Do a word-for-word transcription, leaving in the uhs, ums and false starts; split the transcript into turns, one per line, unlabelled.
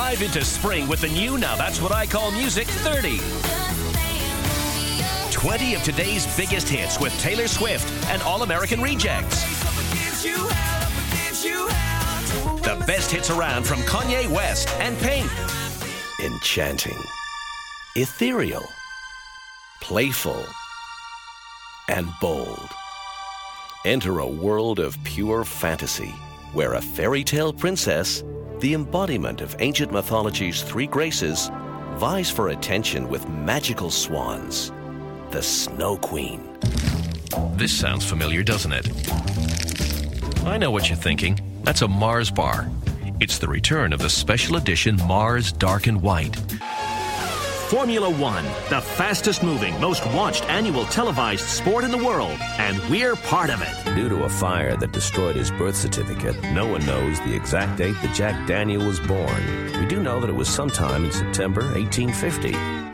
Dive into spring with the new Now That's What I Call Music thirty. twenty of today's biggest hits with Taylor Swift and All-American Rejects. The best hits around from Kanye West and Pink. Enchanting, ethereal, playful, and bold. Enter a world of pure fantasy where a fairy tale princess, the embodiment of ancient mythology's three graces, vies for attention with magical swans, the Snow Queen. This sounds familiar, doesn't it? I know what you're thinking. That's a Mars bar. It's the return of the special edition Mars Dark and White.
Formula One, the fastest moving, most watched annual televised sport in the world, and we're part of it.
Due to a fire that destroyed his birth certificate, no one knows the exact date that Jack Daniel was born. We do know that it was sometime in September eighteen fifty.